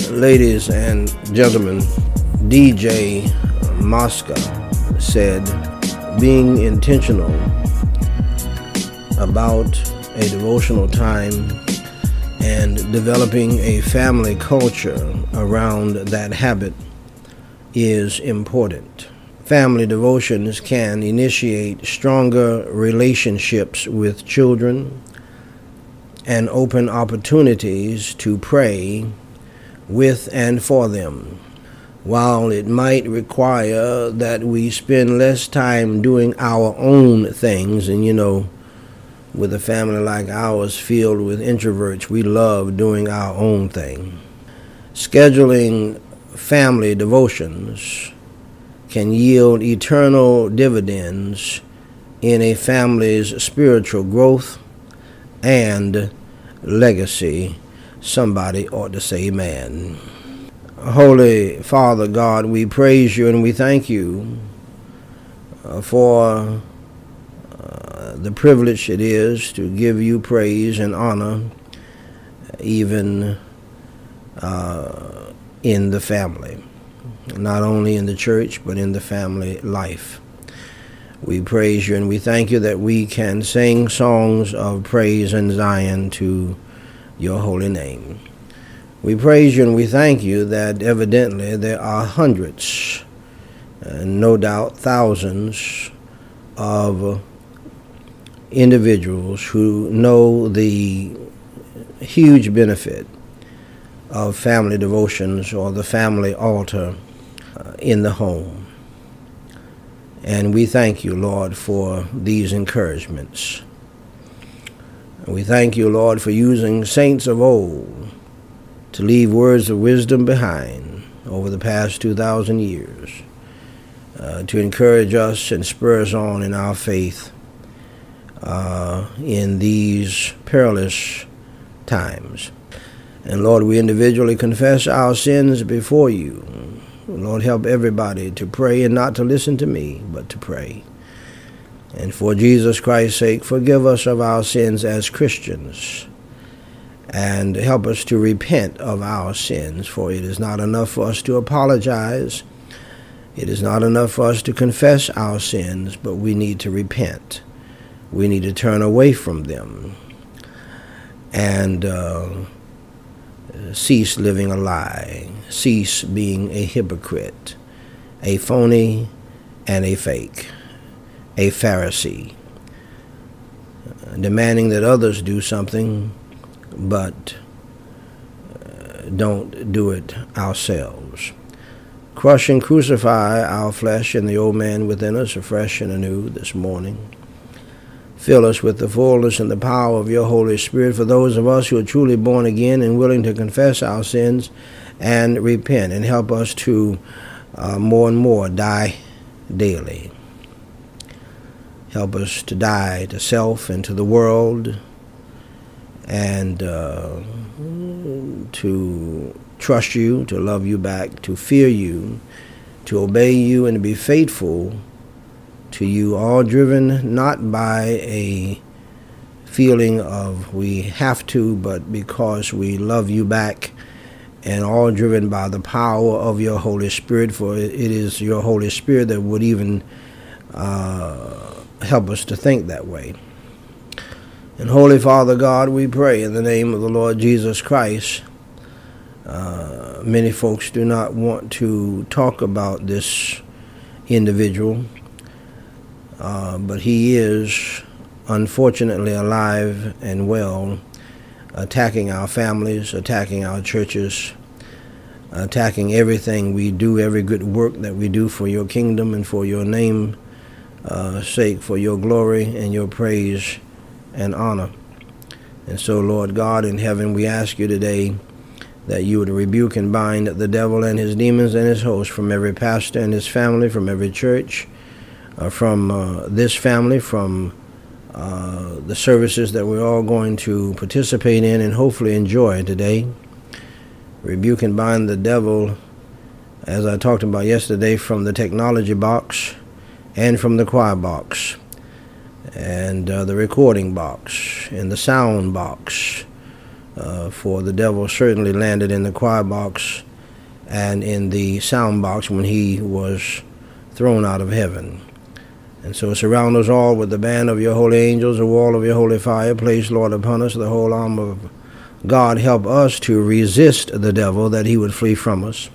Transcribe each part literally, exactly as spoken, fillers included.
Ladies and gentlemen, D J Mosca said, being intentional about a devotional time and developing a family culture around that habit is important. Family devotions can initiate stronger relationships with children and open opportunities to pray with and for them. While it might require that we spend less time doing our own things, and you know, with a family like ours filled with introverts, we love doing our own thing. Scheduling family devotions can yield eternal dividends in a family's spiritual growth and legacy. Somebody ought to say amen. Holy Father God, we praise you and we thank you uh, for uh, the privilege it is to give you praise and honor, even uh, in the family, not only in the church, but in the family life. We praise you and we thank you that we can sing songs of praise in Zion to your holy name. We praise you and we thank you that evidently there are hundreds, and no doubt thousands, of individuals who know the huge benefit of family devotions or the family altar uh, in the home. And we thank you, Lord, for these encouragements. We thank you, Lord, for using saints of old to leave words of wisdom behind over the past two thousand years, uh, to encourage us and spur us on in our faith uh, in these perilous times. And Lord, we individually confess our sins before you. Lord, help everybody to pray and not to listen to me, but to pray. And for Jesus Christ's sake, forgive us of our sins as Christians and help us to repent of our sins, for it is not enough for us to apologize. It is not enough for us to confess our sins, but we need to repent. We need to turn away from them and uh, cease living a lie, cease being a hypocrite, a phony and a fake, a Pharisee, uh, demanding that others do something, but uh, don't do it ourselves. Crush and crucify our flesh and the old man within us afresh and anew this morning. Fill us with the fullness and the power of your Holy Spirit for those of us who are truly born again and willing to confess our sins and repent, and help us to uh, more and more die daily. Help us to die to self and to the world, and uh, to trust you, to love you back, to fear you, to obey you, and to be faithful to you, all driven not by a feeling of we have to, but because we love you back, and all driven by the power of your Holy Spirit, for it is your Holy Spirit that would even uh, help us to think that way. And Holy Father God, we pray in the name of the Lord Jesus Christ. Uh, many folks do not want to talk about this individual, uh, but he is unfortunately alive and well, attacking our families, attacking our churches, attacking everything we do, every good work that we do for your kingdom and for your name uh, sake, for your glory and your praise and honor. And so, Lord God in heaven, we ask you today that you would rebuke and bind the devil and his demons and his hosts from every pastor and his family, from every church, uh, from uh, this family, from uh, the services that we're all going to participate in and hopefully enjoy today. Rebuke and bind the devil, as I talked about yesterday, from the technology box and from the choir box, and uh, the recording box, and the sound box, uh, for the devil certainly landed in the choir box and in the sound box when he was thrown out of heaven. And so surround us all with the band of your holy angels, a wall of your holy fire. Place, Lord, upon us the whole arm of God. Help us to resist the devil, that he would flee from us.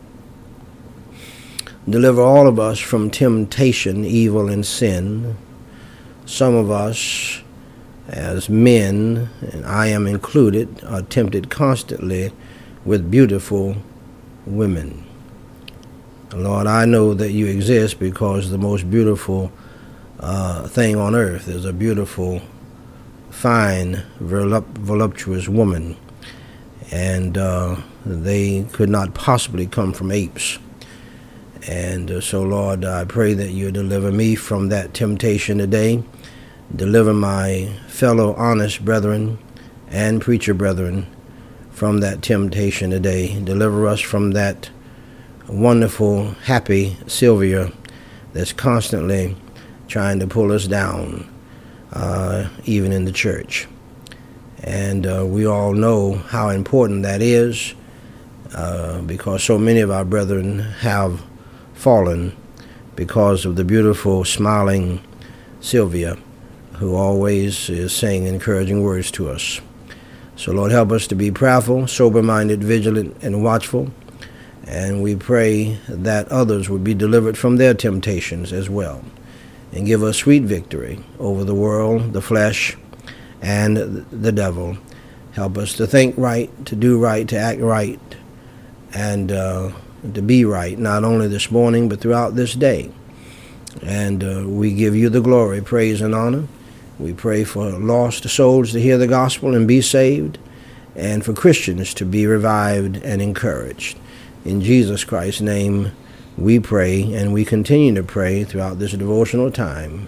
Deliver all of us from temptation, evil, and sin. Some of us, as men, and I am included, are tempted constantly with beautiful women. Lord, I know that you exist, because the most beautiful uh, thing on earth is a beautiful, fine, volup- voluptuous woman. And uh, they could not possibly come from apes. And uh, so, Lord, I pray that you deliver me from that temptation today. Deliver my fellow honest brethren and preacher brethren from that temptation today. Deliver us from that wonderful, happy Sylvia that's constantly trying to pull us down, uh, even in the church. And uh, we all know how important that is, uh, because so many of our brethren have fallen because of the beautiful, smiling Sylvia, who always is saying encouraging words to us. So, Lord, help us to be prayerful, sober-minded, vigilant, and watchful. And we pray that others would be delivered from their temptations as well, and give us sweet victory over the world, the flesh, and the devil. Help us to think right, to do right, to act right, and uh, to be right, not only this morning, but throughout this day. And uh, we give you the glory, praise, and honor. We pray for lost souls to hear the gospel and be saved, and for Christians to be revived and encouraged. In Jesus Christ's name we pray, and we continue to pray throughout this devotional time.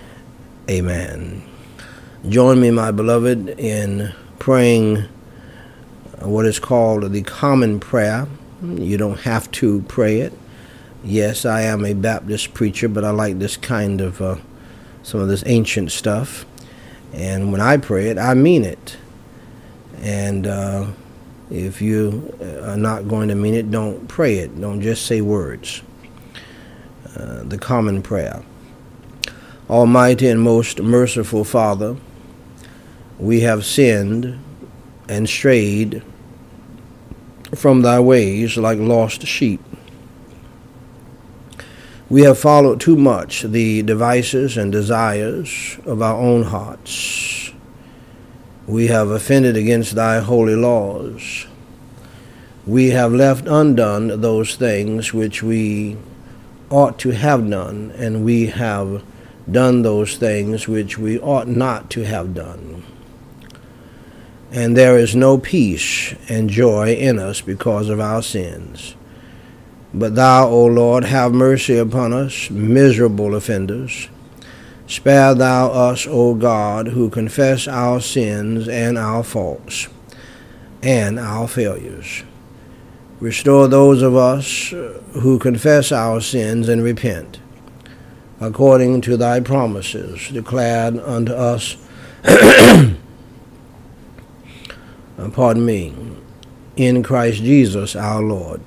Amen. Join me, my beloved, in praying what is called the common prayer. You don't have to pray it. Yes, I am a Baptist preacher, but I like this kind of, uh, some of this ancient stuff. And when I pray it, I mean it. And uh, if you are not going to mean it, don't pray it. Don't just say words. Uh, the common prayer. Almighty and most merciful Father, we have sinned and strayed from thy ways like lost sheep. We have followed too much the devices and desires of our own hearts. We have offended against thy holy laws. We have left undone those things which we ought to have done, and we have done those things which we ought not to have done. And there is no peace and joy in us because of our sins. But thou, O Lord, have mercy upon us, miserable offenders. Spare thou us, O God, who confess our sins and our faults and our failures. Restore those of us who confess our sins and repent, according to thy promises declared unto us, pardon me, in Christ Jesus our Lord.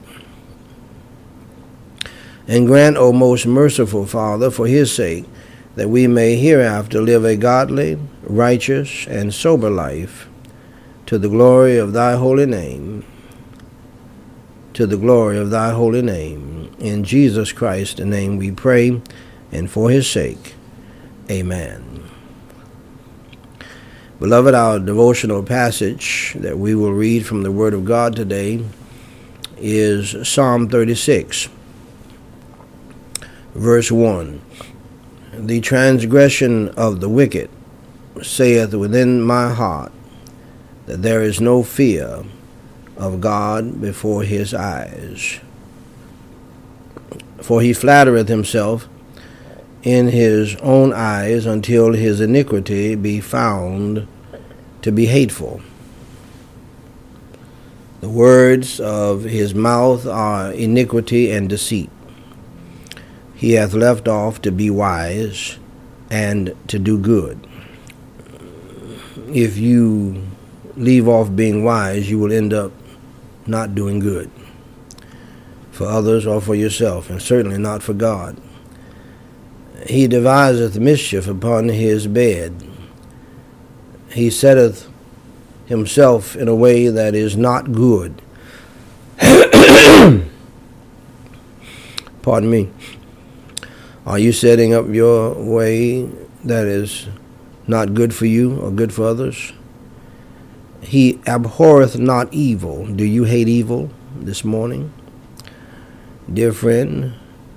And grant, O most merciful Father, for his sake, that we may hereafter live a godly, righteous, and sober life, to the glory of thy holy name, to the glory of thy holy name. In Jesus Christ's name we pray, and for his sake, amen. Beloved, our devotional passage that we will read from the Word of God today is Psalm thirty-six. Verse one, the transgression of the wicked saith within my heart that there is no fear of God before his eyes. For he flattereth himself in his own eyes until his iniquity be found to be hateful. The words of his mouth are iniquity and deceit. He hath left off to be wise and to do good. If you leave off being wise, you will end up not doing good for others or for yourself, and certainly not for God. He deviseth mischief upon his bed. He setteth himself in a way that is not good. Pardon me. Are you setting up your way that is not good for you or good for others? He abhorreth not evil. Do you hate evil this morning? Dear friend,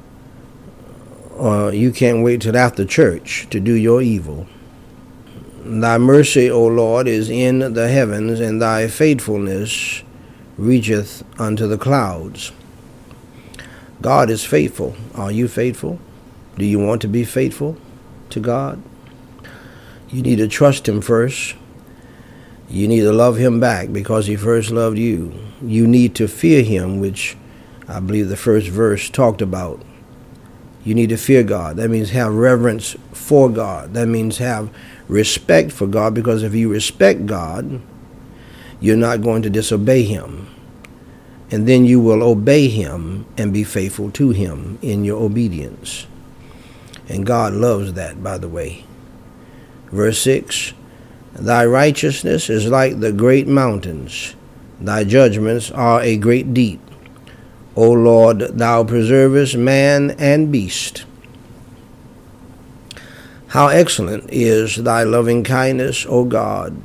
or you can't wait till after church to do your evil. Thy mercy, O Lord, is in the heavens, and thy faithfulness reacheth unto the clouds. God is faithful. Are you faithful? Do you want to be faithful to God? You need to trust him first. You need to love him back because he first loved you. You need to fear him, which I believe the first verse talked about. You need to fear God. That means have reverence for God. That means have respect for God, because if you respect God, you're not going to disobey him. And then you will obey him and be faithful to him in your obedience. And God loves that, by the way. Verse six, thy righteousness is like the great mountains. Thy judgments are a great deep. O Lord, thou preservest man and beast. How excellent is thy loving kindness, O God.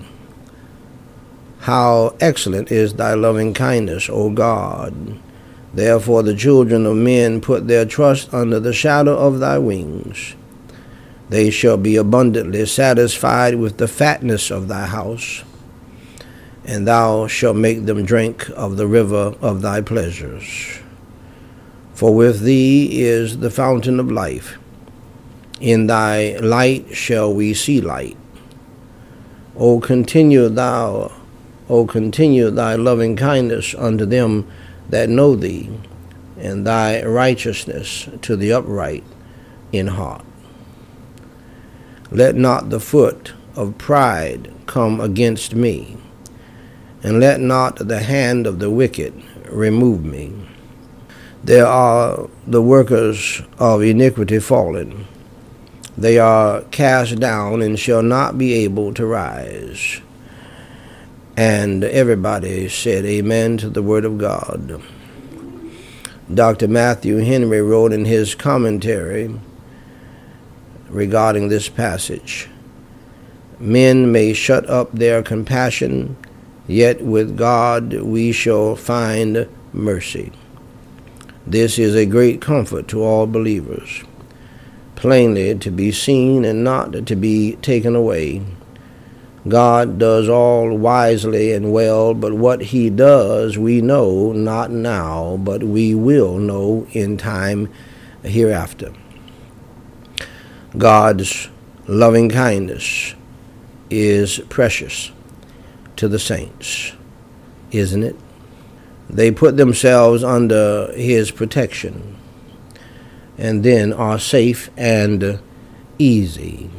How excellent is thy loving kindness, O God. Therefore the children of men put their trust under the shadow of thy wings. They shall be abundantly satisfied with the fatness of thy house, and thou shalt make them drink of the river of thy pleasures. For with thee is the fountain of life. In thy light shall we see light. O continue thou, O continue thy loving kindness unto them that know thee, and thy righteousness to the upright in heart. Let not the foot of pride come against me, and let not the hand of the wicked remove me. There are the workers of iniquity fallen. They are cast down and shall not be able to rise. And everybody said amen to the word of God. Doctor Matthew Henry wrote in his commentary regarding this passage, men may shut up their compassion, yet with God we shall find mercy. This is a great comfort to all believers, plainly to be seen and not to be taken away. God does all wisely and well, but what he does we know not now, but we will know in time hereafter. God's loving kindness is precious to the saints, isn't it? They put themselves under his protection and then are safe and easy.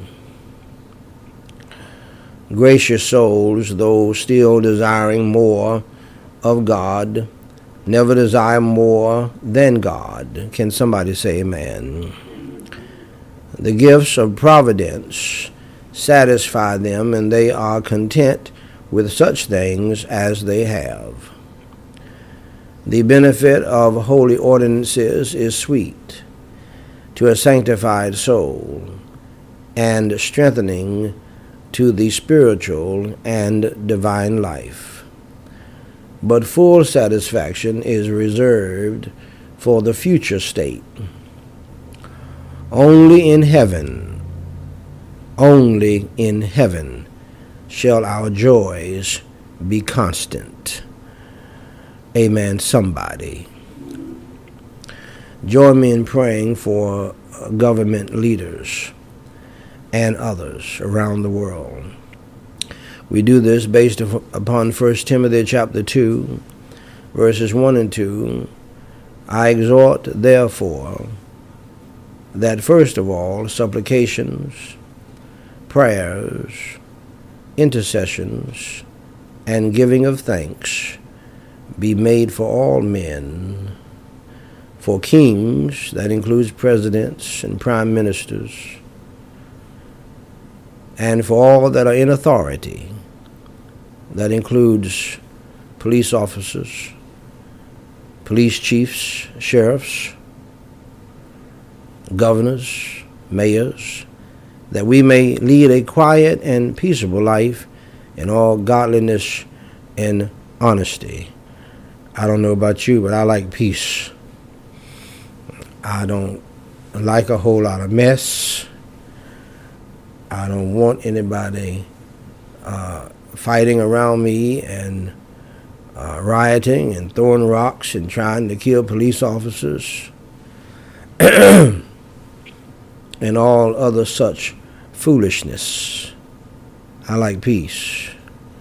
Gracious souls, though still desiring more of God, never desire more than God. Can somebody say amen? The gifts of providence satisfy them, and they are content with such things as they have. The benefit of holy ordinances is sweet to a sanctified soul, and strengthening to the spiritual and divine life. But full satisfaction is reserved for the future state. Only in heaven, only in heaven shall our joys be constant. Amen, somebody. Join me in praying for government leaders and others around the world. We do this based upon First Timothy chapter two, verses one and two. I exhort, therefore, that first of all, supplications, prayers, intercessions, and giving of thanks be made for all men, for kings, that includes presidents and prime ministers, and for all that are in authority, that includes police officers, police chiefs, sheriffs, governors, mayors, that we may lead a quiet and peaceable life in all godliness and honesty. I don't know about you, but I like peace. I don't like a whole lot of mess. I don't want anybody uh, fighting around me and uh, rioting and throwing rocks and trying to kill police officers and all other such foolishness. I like peace.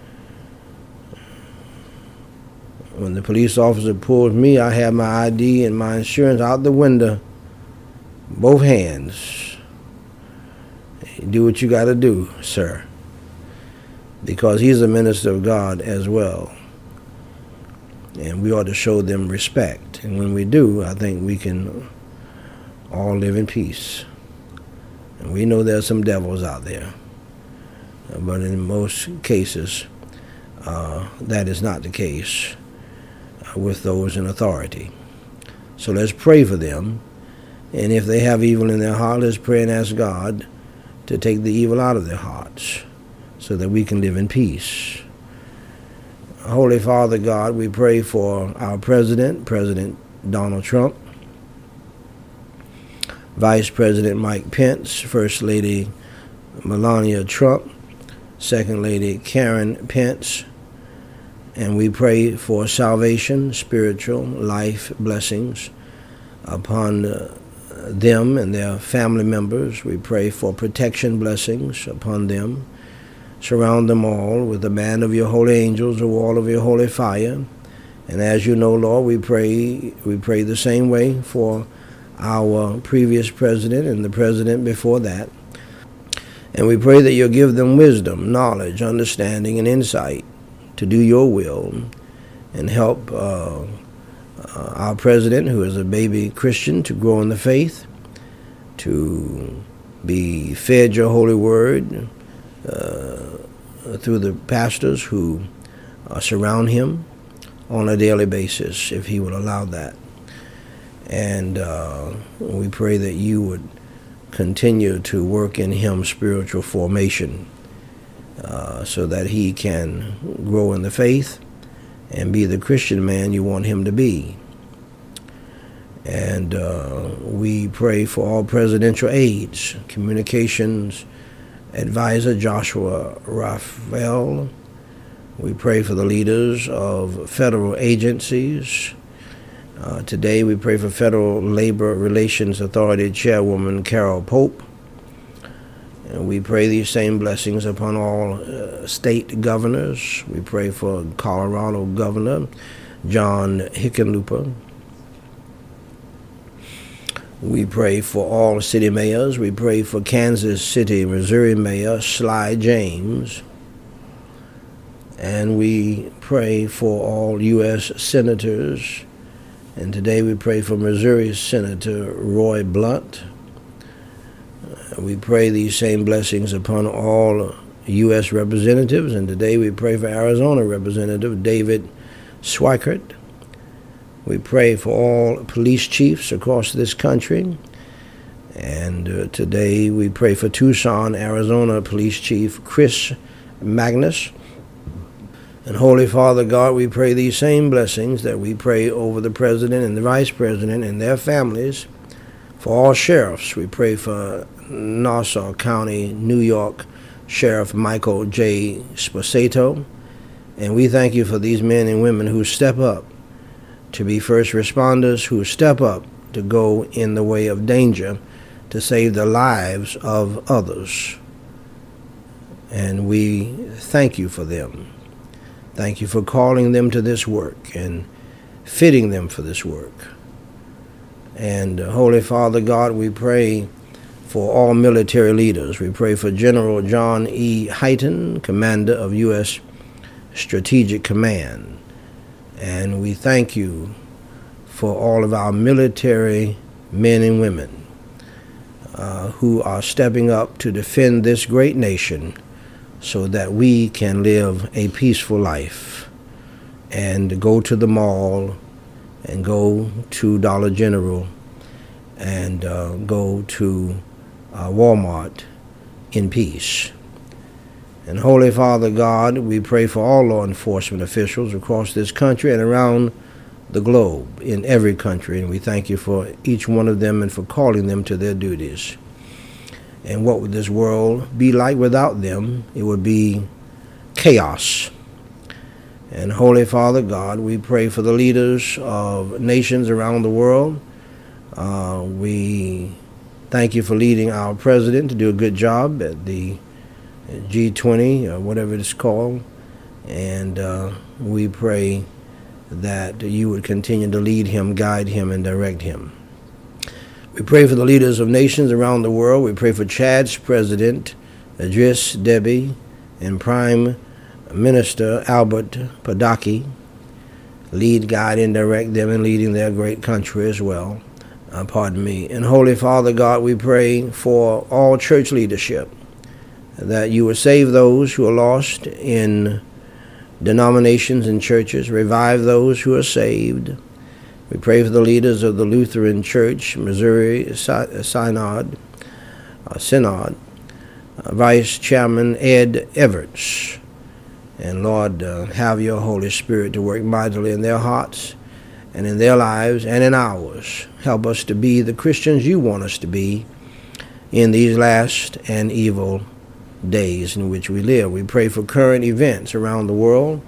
When the police officer pulls me, I have my I D and my insurance out the window, both hands. Do what you got to do, sir, because he's a minister of God as well, and we ought to show them respect. And when we do, I think we can all live in peace. And we know there's some devils out there, but in most cases, uh, that is not the case uh, with those in authority. So let's pray for them, and if they have evil in their heart, let's pray and ask God to take the evil out of their hearts so that we can live in peace. Holy Father God, we pray for our president, President Donald Trump, Vice President Mike Pence, First Lady Melania Trump, Second Lady Karen Pence, and we pray for salvation, spiritual life blessings upon uh, them and their family members. We pray for protection blessings upon them. Surround them all with a band of your holy angels, a wall of your holy fire. And as you know, Lord, we pray we pray the same way for our previous president and the president before that. And we pray that you'll give them wisdom, knowledge, understanding, and insight to do your will, and help uh, uh, our president, who is a baby Christian, to grow in the faith, to be fed your holy word uh, through the pastors who uh, surround him on a daily basis, if he would allow that. And uh, we pray that you would continue to work in him spiritual formation uh, so that he can grow in the faith and be the Christian man you want him to be. And uh, we pray for all presidential aides, communications advisor Joshua Raphael. We pray for the leaders of federal agencies. Uh, today we pray for Federal Labor Relations Authority Chairwoman Carol Pope. And we pray these same blessings upon all uh, state governors. We pray for Colorado Governor John Hickenlooper. We pray for all city mayors. We pray for Kansas City, Missouri Mayor Sly James. And we pray for all U S senators. And today we pray for Missouri Senator Roy Blunt. Uh, we pray these same blessings upon all U S representatives. And today we pray for Arizona Representative David Schweikert. We pray for all police chiefs across this country. And uh, today we pray for Tucson, Arizona Police Chief Chris Magnus. And Holy Father God, we pray these same blessings that we pray over the President and the Vice President and their families. For all sheriffs, we pray for Nassau County, New York Sheriff Michael J. Sposato. And we thank you for these men and women who step up to be first responders, who step up to go in the way of danger to save the lives of others. And we thank you for them. Thank you for calling them to this work and fitting them for this work. And uh, Holy Father God, we pray for all military leaders. We pray for General John E. Hyten, commander of U S strategic command. And we thank you for all of our military men and women uh, who are stepping up to defend this great nation so that we can live a peaceful life and go to the mall and go to Dollar General and uh, go to uh, Walmart in peace. And Holy Father God, we pray for all law enforcement officials across this country and around the globe, in every country, and we thank you for each one of them and for calling them to their duties. And what would this world be like without them? It would be chaos. And Holy Father God, we pray for the leaders of nations around the world. Uh, we thank you for leading our president to do a good job at the G twenty, or whatever it's called. And uh, we pray that you would continue to lead him, guide him, and direct him. We pray for the leaders of nations around the world. We pray for Chad's president, Idris Deby, and Prime Minister Albert Padaki. Lead, guide, and direct them in leading their great country as well. Uh, pardon me. And Holy Father God, we pray for all church leadership, that you would save those who are lost in denominations and churches, revive those who are saved. We pray for the leaders of the Lutheran Church, Missouri Synod, uh, Synod uh, Vice Chairman Ed Everts. And Lord, uh, have your Holy Spirit to work mightily in their hearts and in their lives and in ours. Help us to be the Christians you want us to be in these last and evil days in which we live. We pray for current events around the world.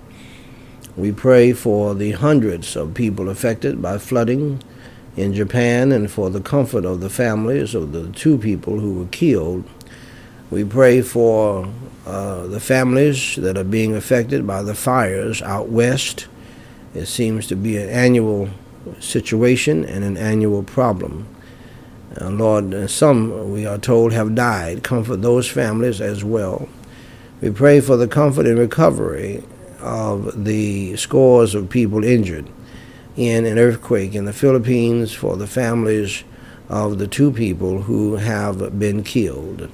We pray for the hundreds of people affected by flooding in Japan and for the comfort of the families of the two people who were killed. We pray for uh, the families that are being affected by the fires out west. It seems to be an annual situation and an annual problem. Uh, Lord, some, we are told, have died. Comfort those families as well. We pray for the comfort and recovery of the scores of people injured in an earthquake in the Philippines, for the families of the two people who have been killed.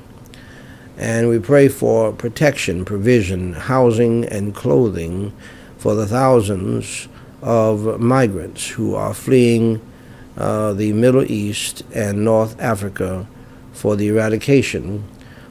And we pray for protection, provision, housing, and clothing for the thousands of migrants who are fleeing Uh, the Middle East and North Africa for the eradication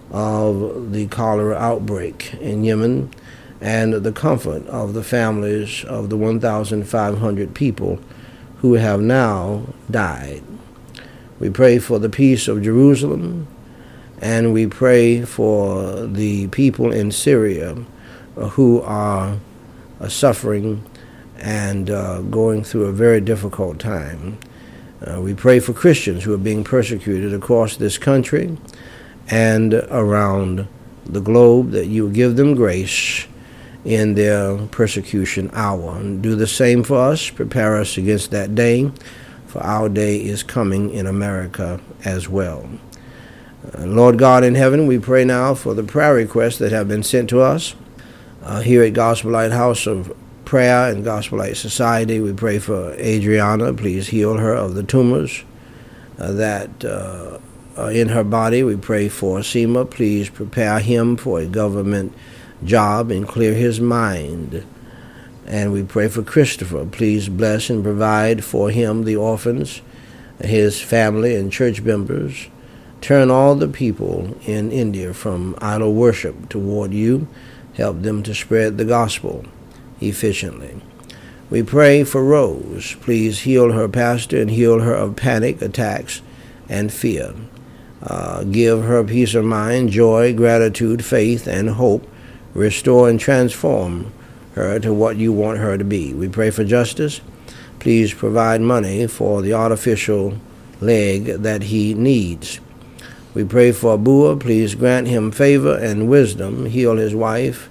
of the cholera outbreak in Yemen, and the comfort of the families of the one thousand five hundred people who have now died. We pray for the peace of Jerusalem, and we pray for the people in Syria uh, who are uh, suffering and uh, going through a very difficult time. Uh, we pray for Christians who are being persecuted across this country and around the globe, that you will give them grace in their persecution hour. And do the same for us. Prepare us against that day, for our day is coming in America as well. Uh, Lord God in heaven, we pray now for the prayer requests that have been sent to us uh, here at Gospel Light House of Prayer and Gospel Light Society. We pray for Adriana. Please heal her of the tumors uh, that uh, are in her body. We pray for Seema. Please prepare him for a government job and clear his mind. And we pray for Christopher. Please bless and provide for him, the orphans, his family, and church members. Turn all the people in India from idol worship toward you. Help them to spread the gospel efficiently. We pray for Rose. Please heal her pastor and heal her of panic attacks and fear. Uh, give her peace of mind, joy, gratitude, faith, and hope. Restore and transform her to what you want her to be. We pray for Justice. Please provide money for the artificial leg that he needs. We pray for Abua. Please grant him favor and wisdom. Heal his wife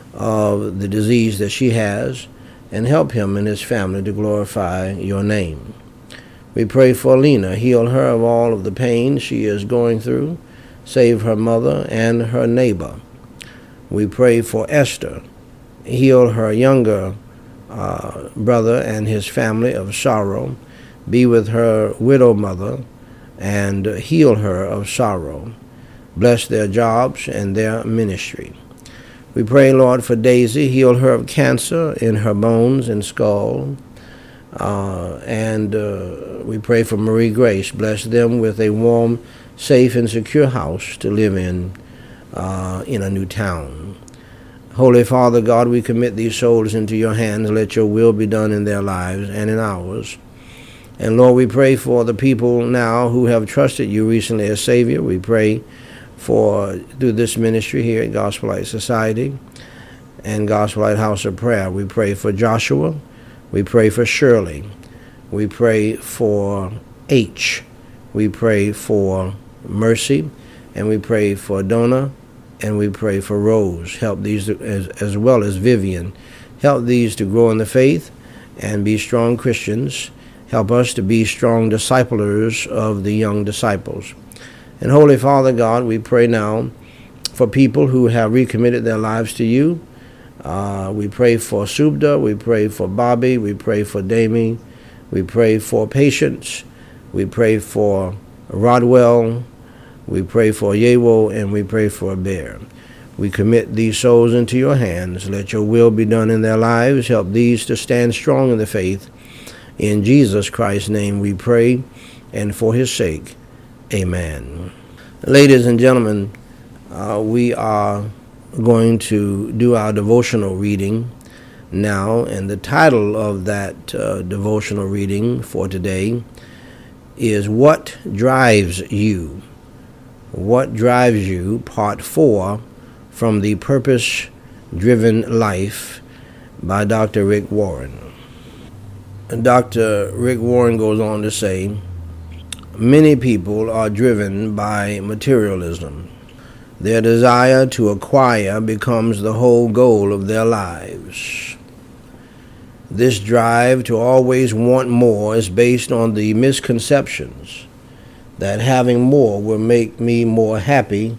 of the disease that she has, and help him and his family to glorify your name. We pray for Lena. Heal her of all of the pain she is going through. Save her mother and her neighbor. We pray for Esther. Heal her younger uh, brother and his family of sorrow. Be with her widow mother and heal her of sorrow. Bless their jobs and their ministry. We pray, Lord, for Daisy. Heal her of cancer in her bones and skull. Uh, and uh, we pray for Marie Grace. Bless them with a warm, safe, and secure house to live in uh, in a new town. Holy Father God, we commit these souls into your hands. Let your will be done in their lives and in ours. And Lord, we pray for the people now who have trusted you recently as Savior. We pray for, through this ministry here at Gospel Light Society and Gospel Light House of Prayer, we pray for Joshua. We pray for Shirley. We pray for H. We pray for Mercy. And we pray for Donna. And we pray for Rose. Help these, as, as well as Vivian. Help these to grow in the faith and be strong Christians. Help us to be strong disciplers of the young disciples. And Holy Father God, we pray now for people who have recommitted their lives to you. Uh, we pray for Subda, we pray for Bobby, we pray for Damie, we pray for Patience, we pray for Rodwell, we pray for Yewo, and we pray for Bear. We commit these souls into your hands. Let your will be done in their lives. Help these to stand strong in the faith. In Jesus Christ's name we pray, and for his sake, amen. Ladies and gentlemen, uh, we are going to do our devotional reading now, and the title of that uh, devotional reading for today is What Drives You? What Drives You, Part four, from the Purpose-Driven Life by Doctor Rick Warren. And Doctor Rick Warren goes on to say, many people are driven by materialism. Their desire to acquire becomes the whole goal of their lives. This drive to always want more is based on the misconceptions that having more will make me more happy,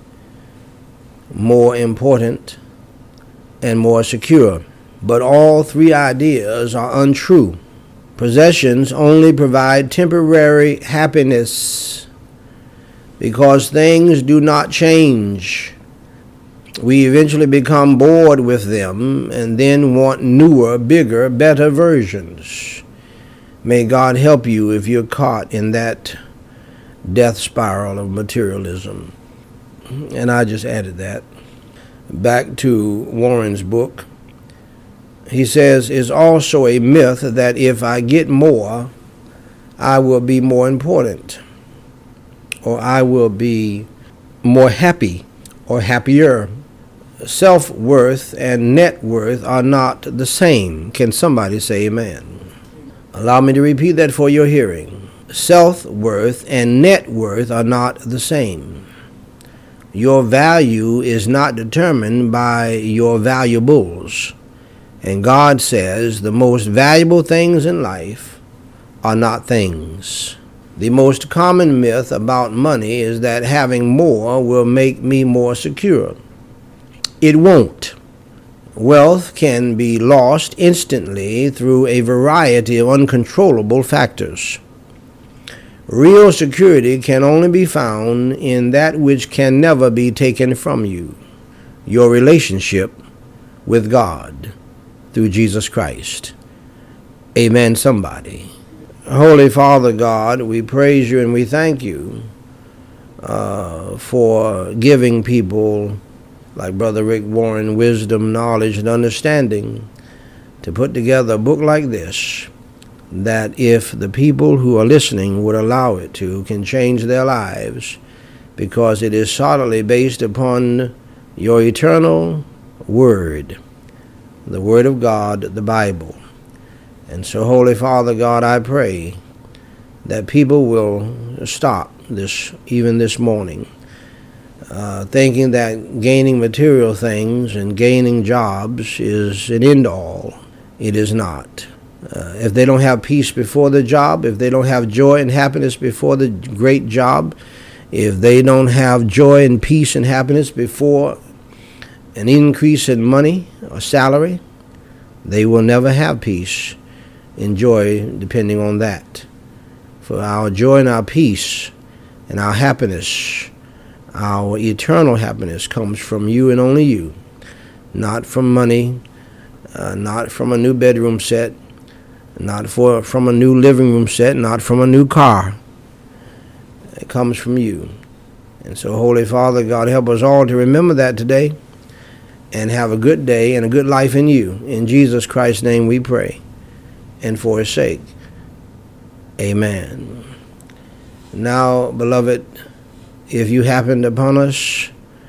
more important, and more secure. But all three ideas are untrue. Possessions only provide temporary happiness because things do not change. We eventually become bored with them and then want newer, bigger, better versions. May God help you if you're caught in that death spiral of materialism. And I just added that. Back to Warren's book. He says, it's also a myth that if I get more, I will be more important, or I will be more happy or happier. Self-worth and net worth are not the same. Can somebody say amen? Allow me to repeat that for your hearing. Self-worth and net worth are not the same. Your value is not determined by your valuables. And God says the most valuable things in life are not things. The most common myth about money is that having more will make me more secure. It won't. Wealth can be lost instantly through a variety of uncontrollable factors. Real security can only be found in that which can never be taken from you, your relationship with God through Jesus Christ. Amen, somebody. Holy Father God, we praise you and we thank you uh, for giving people like Brother Rick Warren wisdom, knowledge, and understanding to put together a book like this that, if the people who are listening would allow it to, can change their lives, because it is solidly based upon your eternal word, the Word of God, the Bible. And so, Holy Father God, I pray that people will stop this, even this morning, uh, thinking that gaining material things and gaining jobs is an end-all. It is not. Uh, if they don't have peace before the job, if they don't have joy and happiness before the great job, if they don't have joy and peace and happiness before an increase in money or salary, they will never have peace and joy depending on that. For our joy and our peace and our happiness, our eternal happiness, comes from you and only you, not from money, uh, not from a new bedroom set, not for, from a new living room set, not from a new car. It comes from you. And so, Holy Father, God, help us all to remember that today and have a good day and a good life in you. In Jesus Christ's name we pray, and for his sake. Amen. Now, beloved, if you happened upon us,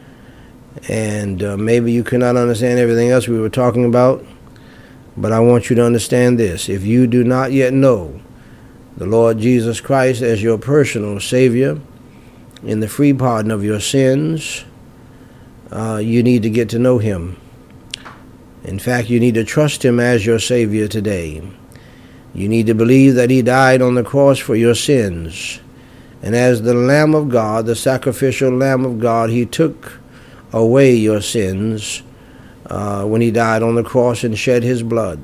and uh, maybe you cannot understand everything else we were talking about, but I want you to understand this. If you do not yet know the Lord Jesus Christ as your personal Savior in the free pardon of your sins, uh, you need to get to know him. In fact, you need to trust him as your Savior today. You need to believe that he died on the cross for your sins. And as the Lamb of God, the sacrificial Lamb of God, he took away your sins uh, when he died on the cross and shed his blood.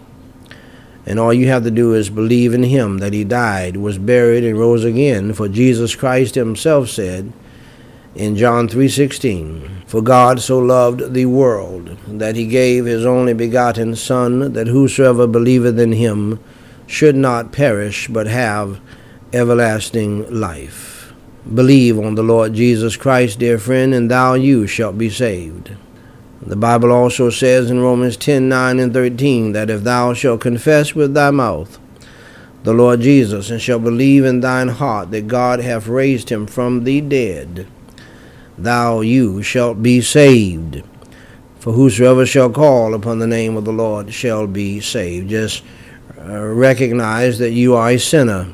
And all you have to do is believe in him, that he died, was buried, and rose again. For Jesus Christ himself said in John three sixteen, "For God so loved the world, that he gave his only begotten Son, that whosoever believeth in him should not perish, but have everlasting life." Believe on the Lord Jesus Christ, dear friend, and thou you shalt be saved. The Bible also says in Romans ten, nine and thirteen, that if thou shalt confess with thy mouth the Lord Jesus, and shalt believe in thine heart that God hath raised him from the dead, thou you shalt be saved. For whosoever shall call upon the name of the Lord shall be saved. Just uh, recognize that you are a sinner,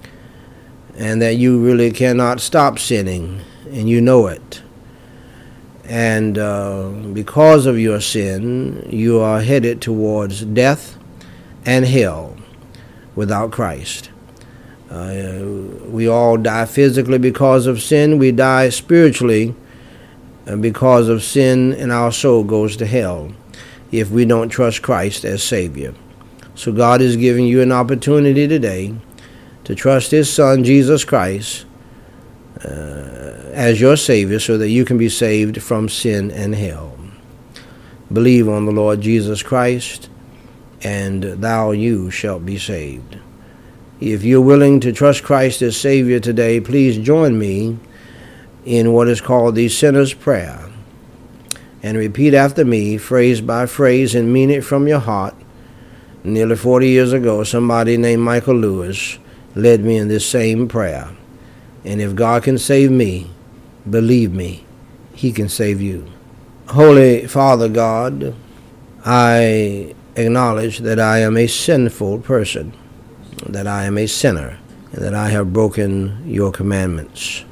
and that you really cannot stop sinning, and you know it. And uh, because of your sin, you are headed towards death and hell without Christ. Uh, we all die physically because of sin. We die spiritually because of sin, and our soul goes to hell if we don't trust Christ as Savior. So God is giving you an opportunity today to trust his Son, Jesus Christ, uh, as your Savior, so that you can be saved from sin and hell. Believe on the Lord Jesus Christ, and thou you shalt be saved. If you're willing to trust Christ as Savior today, please join me in what is called the Sinner's Prayer, and repeat after me, phrase by phrase, and mean it from your heart. Nearly forty years ago, somebody named Michael Lewis led me in this same prayer. And if God can save me, believe me, he can save you. Holy Father God, I acknowledge that I am a sinful person, that I am a sinner, and that I have broken your commandments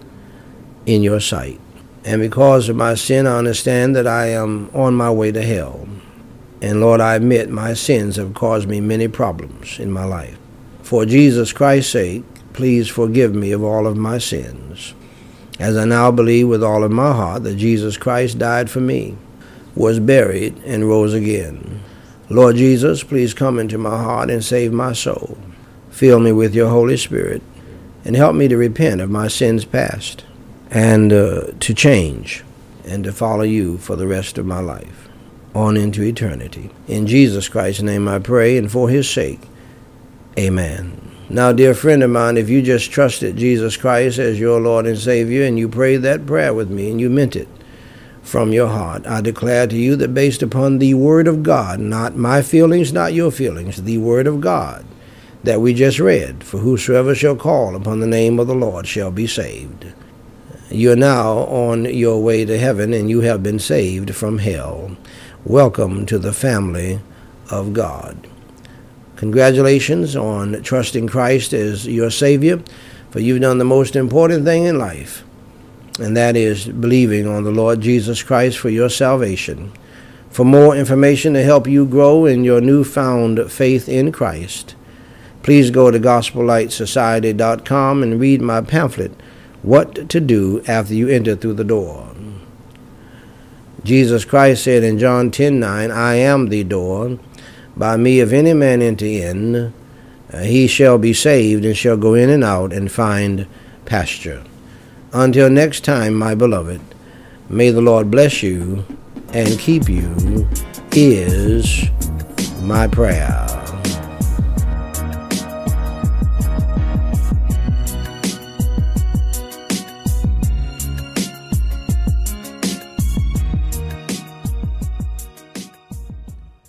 in your sight. And because of my sin, I understand that I am on my way to hell. And Lord, I admit my sins have caused me many problems in my life. For Jesus Christ's sake, please forgive me of all of my sins, as I now believe with all of my heart that Jesus Christ died for me, was buried, and rose again. Lord Jesus, please come into my heart and save my soul. Fill me with your Holy Spirit, and help me to repent of my sins past, and uh, to change, and to follow you for the rest of my life, on into eternity. In Jesus Christ's name I pray, and for his sake, amen. Now, dear friend of mine, if you just trusted Jesus Christ as your Lord and Savior, and you prayed that prayer with me, and you meant it from your heart, I declare to you that based upon the Word of God, not my feelings, not your feelings, the Word of God that we just read, for whosoever shall call upon the name of the Lord shall be saved. You are now on your way to heaven, and you have been saved from hell. Welcome to the family of God. Congratulations on trusting Christ as your Savior, for you've done the most important thing in life, and that is believing on the Lord Jesus Christ for your salvation. For more information to help you grow in your newfound faith in Christ, please go to gospel light society dot com and read my pamphlet, What to Do After You Enter Through the Door. Jesus Christ said in John ten nine, I am the door. By me, if any man enter in, uh, he shall be saved, and shall go in and out and find pasture. Until next time, my beloved, may the Lord bless you and keep you, is my prayer.